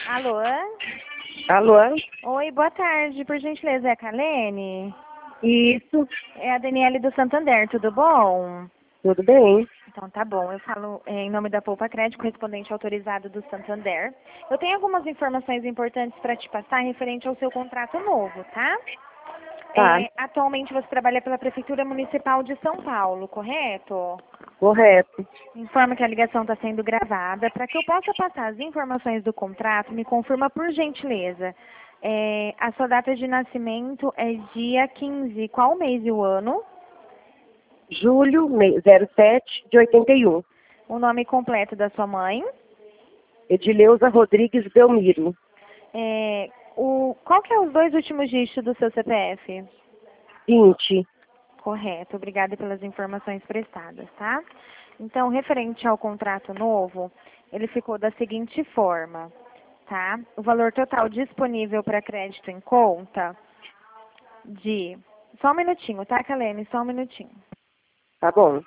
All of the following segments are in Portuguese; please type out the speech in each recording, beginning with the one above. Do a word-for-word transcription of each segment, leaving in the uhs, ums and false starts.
Alô? Alô? Oi, boa tarde. Por gentileza, é a Kalene? Isso, É a Daniele do Santander, tudo bom? tudo bem? Então tá bom, eu falo é, em nome da Poupa Crédito, correspondente autorizado do Santander. Eu tenho algumas informações importantes para te passar referente ao seu contrato novo, tá? Tá, É, atualmente você trabalha pela Prefeitura Municipal de São Paulo, correto? correto. Informa que a ligação está sendo gravada. Para que eu possa passar as informações do contrato, me confirma por gentileza. É, a sua data de nascimento é dia quinze. Qual o mês e o ano? Julho me- zero sete de oitenta e um. O nome completo da sua mãe? Edileuza Rodrigues Belmiro. É, o, qual que é os dois últimos dígitos do seu C P F? vinte. Correto, obrigada pelas informações prestadas, tá? Então, referente ao contrato novo, ele ficou da seguinte forma, tá? O valor total disponível para crédito em conta de... Só um minutinho, tá, Kalene? Só um minutinho. Tá bom.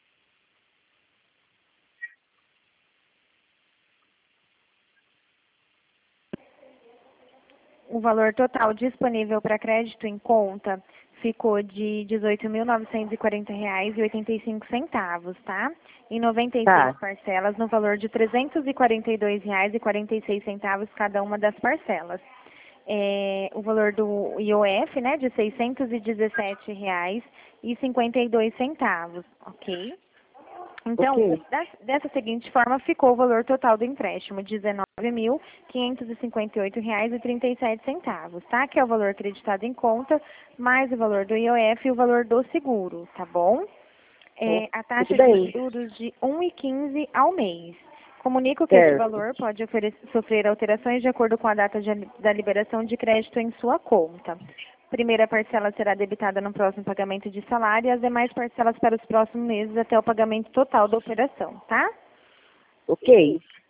O valor total disponível para crédito em conta ficou de dezoito mil novecentos e quarenta reais e oitenta e cinco centavos, tá? Em noventa e seis Tá. parcelas no valor de trezentos e quarenta e dois reais e quarenta e seis centavos cada uma das parcelas. É, o valor do I O F, né, de seiscentos e dezessete reais e cinquenta e dois centavos, ok? Então, Ok. das- dessa seguinte forma, ficou o valor total do empréstimo, dezenove mil quinhentos e cinquenta e oito reais e trinta e sete centavos, tá? Que é o valor acreditado em conta, mais o valor do I O F e o valor do seguro, tá bom? É, a Tudo taxa de bem. juros de um vírgula quinze ao mês. Comunico que esse Certo. valor pode ofere- sofrer alterações de acordo com a data de- da liberação de crédito em sua conta. Primeira parcela será debitada no próximo pagamento de salário e as demais parcelas para os próximos meses até o pagamento total da operação, tá? Ok.